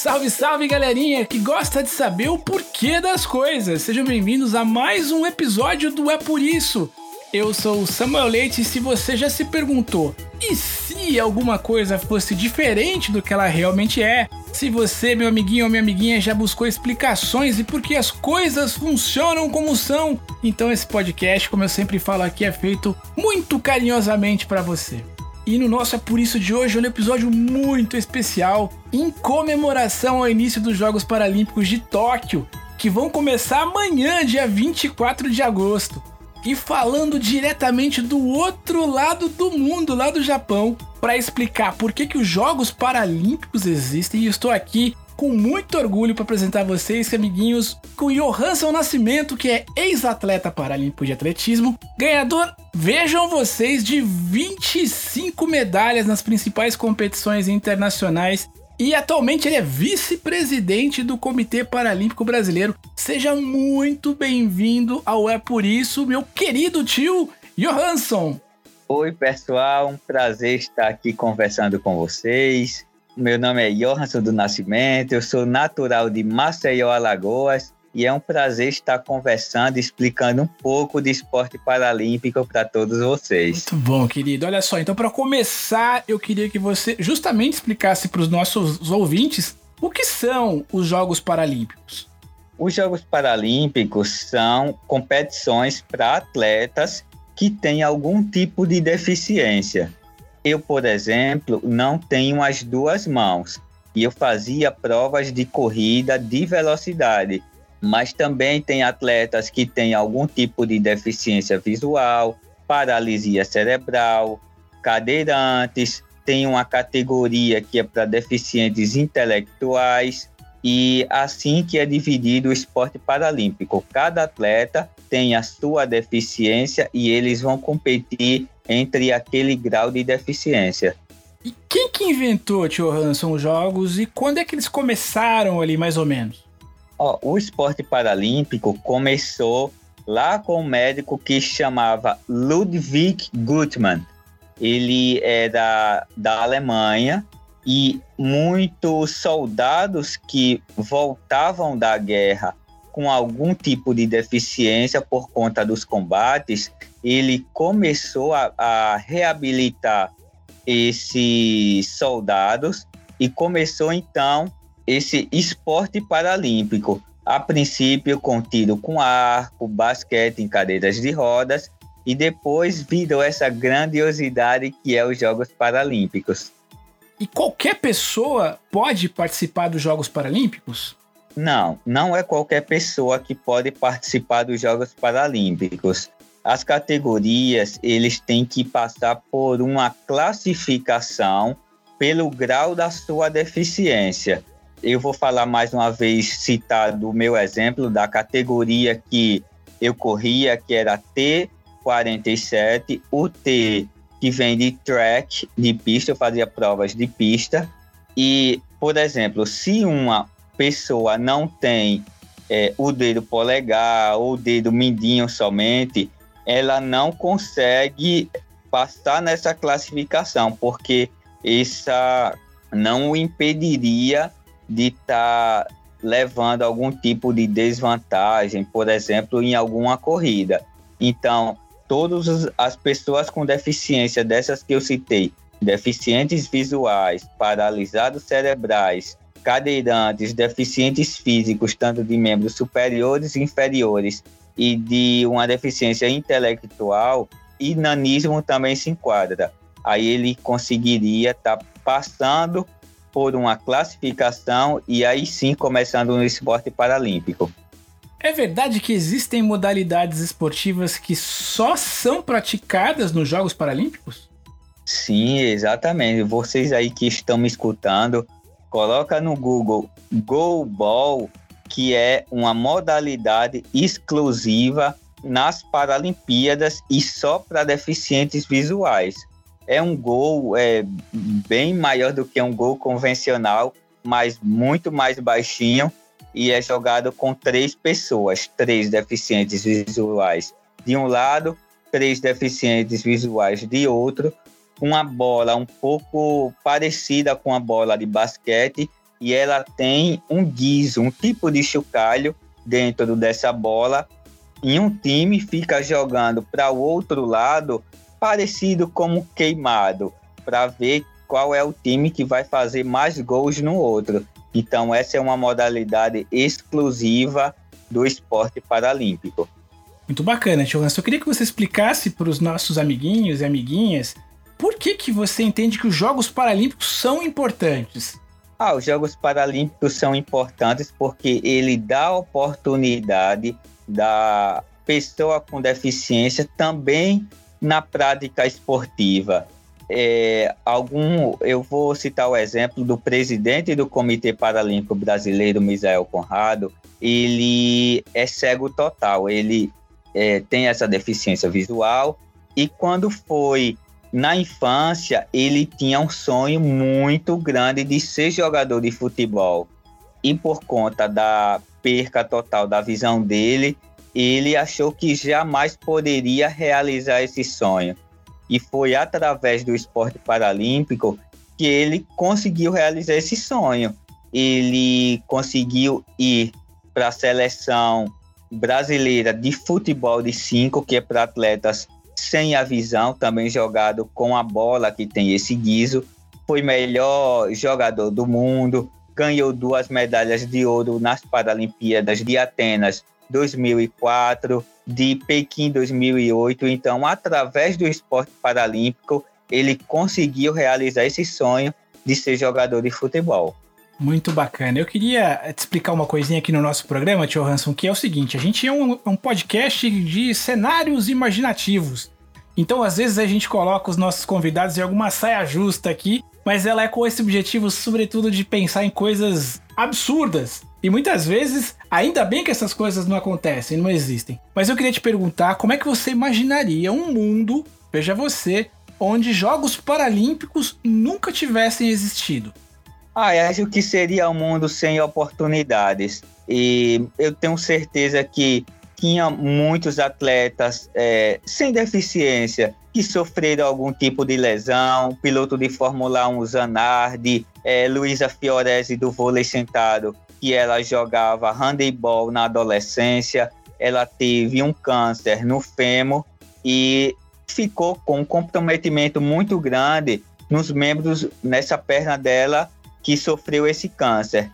Salve, salve, galerinha que gosta de saber o porquê das coisas. Sejam bem-vindos a mais um episódio do É Por Isso. Eu sou o Samuel Leite e se você já se perguntou, e se alguma coisa fosse diferente do que ela realmente é? Se você, meu amiguinho ou minha amiguinha, já buscou explicações e por que as coisas funcionam como são, então esse podcast, como eu sempre falo aqui, é feito muito carinhosamente para você. E no nosso É Por Isso de hoje é um episódio muito especial em comemoração ao início dos Jogos Paralímpicos de Tóquio, que vão começar amanhã, dia 24 de agosto. E falando diretamente do outro lado do mundo, lá do Japão, para explicar por que os Jogos Paralímpicos existem. E estou aqui com muito orgulho para apresentar vocês, amiguinhos, com Johansson Nascimento, que é ex-atleta paralímpico de atletismo, ganhador, vejam vocês, de 25 medalhas nas principais competições internacionais. E atualmente ele é vice-presidente do Comitê Paralímpico Brasileiro. Seja muito bem-vindo ao É Por Isso, meu querido tio Johansson. Oi, pessoal, um prazer estar aqui conversando com vocês. Meu nome é Johansson do Nascimento, eu sou natural de Maceió, Alagoas, e é um prazer estar conversando, explicando um pouco de esporte paralímpico para todos vocês. Muito bom, querido. Olha só, então para começar, eu queria que você justamente explicasse para os nossos ouvintes o que são os Jogos Paralímpicos. Os Jogos Paralímpicos são competições para atletas que têm algum tipo de deficiência. Eu, por exemplo, não tenho as duas mãos e eu fazia provas de corrida de velocidade, mas também tem atletas que têm algum tipo de deficiência visual, paralisia cerebral, cadeirantes, tem uma categoria que é para deficientes intelectuais e assim que é dividido o esporte paralímpico. Cada atleta tem a sua deficiência e eles vão competir entre aquele grau de deficiência. E quem que inventou, tio Johansson, os jogos e quando é que eles começaram ali, mais ou menos? O esporte paralímpico começou lá com um médico que chamava Ludwig Guttmann. Ele era da Alemanha e muitos soldados que voltavam da guerra com algum tipo de deficiência por conta dos combates, ele começou a reabilitar esses soldados e começou então esse esporte paralímpico, a princípio com tiro com arco, basquete em cadeiras de rodas, e depois virou essa grandiosidade que é os Jogos Paralímpicos. E qualquer pessoa pode participar dos Jogos Paralímpicos? Não é qualquer pessoa que pode participar dos Jogos Paralímpicos. As categorias, eles têm que passar por uma classificação pelo grau da sua deficiência. Eu vou falar mais uma vez, citar do meu exemplo, da categoria que eu corria, que era T47, o T, que vem de track, de pista, eu fazia provas de pista. E, por exemplo, se uma pessoa não tem o dedo polegar ou o dedo mindinho somente, ela não consegue passar nessa classificação, porque essa não o impediria de estar levando algum tipo de desvantagem, por exemplo, em alguma corrida. Então, todas as pessoas com deficiência dessas que eu citei, deficientes visuais, paralisados cerebrais, cadeirantes, deficientes físicos, tanto de membros superiores e inferiores, e de uma deficiência intelectual, e nanismo também se enquadra. Aí ele conseguiria estar passando por uma classificação e aí sim começando no esporte paralímpico. É verdade que existem modalidades esportivas que só são praticadas nos Jogos Paralímpicos? Sim, exatamente. Vocês aí que estão me escutando, coloca no Google Goalball, que é uma modalidade exclusiva nas Paralimpíadas e só para deficientes visuais. É um gol bem maior do que um gol convencional, mas muito mais baixinho, e é jogado com 3 pessoas, 3 deficientes visuais de um lado, 3 deficientes visuais de outro, uma bola um pouco parecida com a bola de basquete e ela tem um guizo, um tipo de chocalho dentro dessa bola, e um time fica jogando para o outro lado, parecido como queimado, para ver qual é o time que vai fazer mais gols no outro. Então, essa é uma modalidade exclusiva do esporte paralímpico. Muito bacana, Tio Hans. Eu queria que você explicasse para os nossos amiguinhos e amiguinhas por que você entende que os Jogos Paralímpicos são importantes. Os Jogos Paralímpicos são importantes porque ele dá a oportunidade da pessoa com deficiência também na prática esportiva. Eu vou citar o exemplo do presidente do Comitê Paralímpico Brasileiro, Misael Conrado. Ele é cego total, ele tem essa deficiência visual, e quando foi na infância, ele tinha um sonho muito grande de ser jogador de futebol, e por conta da perca total da visão dele, ele achou que jamais poderia realizar esse sonho. E foi através do esporte paralímpico que ele conseguiu realizar esse sonho. Ele conseguiu ir para a seleção brasileira de futebol de 5, que é para atletas sem a visão, também jogado com a bola que tem esse guizo. Foi melhor jogador do mundo, ganhou 2 medalhas de ouro nas Paralimpíadas de Atenas 2004, de Pequim 2008. Então, através do esporte paralímpico, ele conseguiu realizar esse sonho de ser jogador de futebol. Muito bacana. Eu queria te explicar uma coisinha aqui no nosso programa, Tio Hanson, que é o seguinte: a gente é um podcast de cenários imaginativos. Então, às vezes, a gente coloca os nossos convidados em alguma saia justa aqui, mas ela é com esse objetivo, sobretudo, de pensar em coisas absurdas. E muitas vezes, ainda bem que essas coisas não acontecem, não existem. Mas eu queria te perguntar, como é que você imaginaria um mundo, veja você, onde Jogos Paralímpicos nunca tivessem existido? Acho que seria um mundo sem oportunidades. E eu tenho certeza que tinha muitos atletas sem deficiência que sofreram algum tipo de lesão. Piloto de Fórmula 1, Zanardi, Luísa Fiorese do vôlei sentado, que ela jogava handebol na adolescência. Ela teve um câncer no fêmur e ficou com um comprometimento muito grande nos membros, nessa perna dela, que sofreu esse câncer.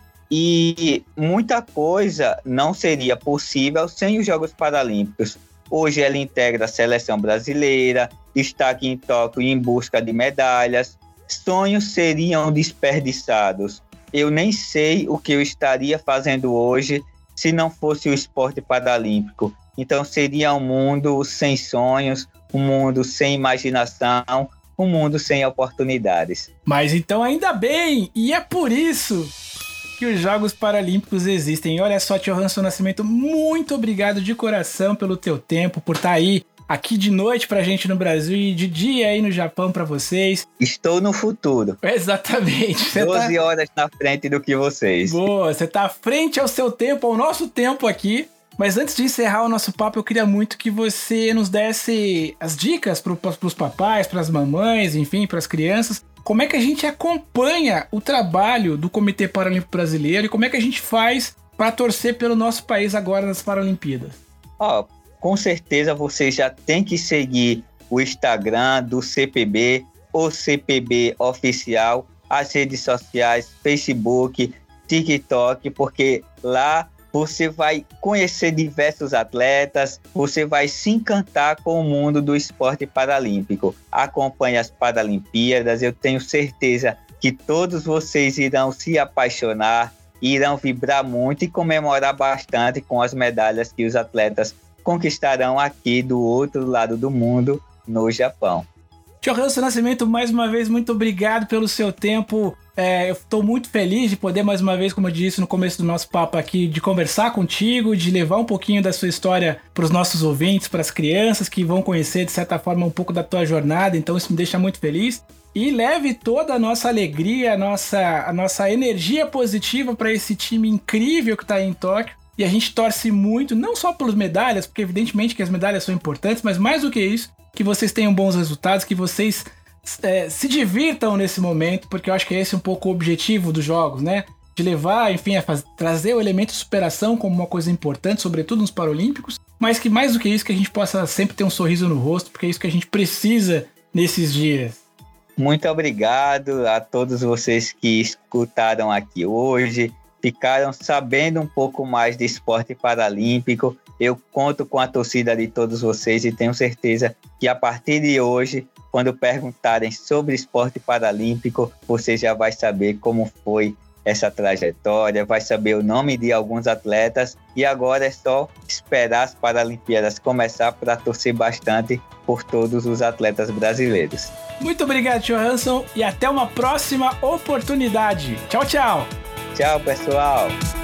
E muita coisa não seria possível sem os Jogos Paralímpicos. Hoje ela integra a seleção brasileira, está aqui em Tóquio em busca de medalhas. Sonhos seriam desperdiçados. Eu nem sei o que eu estaria fazendo hoje se não fosse o esporte paralímpico. Então seria um mundo sem sonhos, um mundo sem imaginação, um mundo sem oportunidades. Mas então ainda bem, e é por isso que os Jogos Paralímpicos existem. Olha só, Tio Hanson Nascimento, muito obrigado de coração pelo teu tempo, por estar aí aqui de noite pra gente no Brasil e de dia aí no Japão pra vocês. Estou no futuro. Exatamente. 12 horas na frente do que vocês. Boa, você tá à frente ao seu tempo, ao nosso tempo aqui. Mas antes de encerrar o nosso papo, eu queria muito que você nos desse as dicas pros papais, pras mamães, enfim, pras crianças. Como é que a gente acompanha o trabalho do Comitê Paralímpico Brasileiro e como é que a gente faz para torcer pelo nosso país agora nas Paralimpíadas? Com certeza você já tem que seguir o Instagram do CPB, o CPB Oficial, as redes sociais, Facebook, TikTok, porque lá você vai conhecer diversos atletas, você vai se encantar com o mundo do esporte paralímpico. Acompanhe as Paralimpíadas, eu tenho certeza que todos vocês irão se apaixonar, irão vibrar muito e comemorar bastante com as medalhas que os atletas conquistarão aqui do outro lado do mundo, no Japão. Tio Hanson Nascimento, mais uma vez, muito obrigado pelo seu tempo. Eu estou muito feliz de poder, mais uma vez, como eu disse no começo do nosso papo aqui, de conversar contigo, de levar um pouquinho da sua história para os nossos ouvintes, para as crianças que vão conhecer, de certa forma, um pouco da tua jornada. Então isso me deixa muito feliz. E leve toda a nossa alegria, a nossa energia positiva para esse time incrível que está aí em Tóquio. E a gente torce muito, não só pelas medalhas, porque evidentemente que as medalhas são importantes, mas mais do que isso, que vocês tenham bons resultados, que vocês se divirtam nesse momento, porque eu acho que é esse um pouco o objetivo dos jogos, né? de levar, enfim, trazer o elemento de superação como uma coisa importante, sobretudo nos Paralímpicos, mas que mais do que isso, que a gente possa sempre ter um sorriso no rosto, porque é isso que a gente precisa nesses dias. Muito obrigado a todos vocês que escutaram aqui hoje, ficaram sabendo um pouco mais de esporte paralímpico. Eu conto com a torcida de todos vocês e tenho certeza que a partir de hoje, quando perguntarem sobre esporte paralímpico, você já vai saber como foi essa trajetória, vai saber o nome de alguns atletas e agora é só esperar as Paralimpíadas começar para torcer bastante por todos os atletas brasileiros. Muito obrigado, Johansson, e até uma próxima oportunidade. Tchau, tchau! Tchau, pessoal!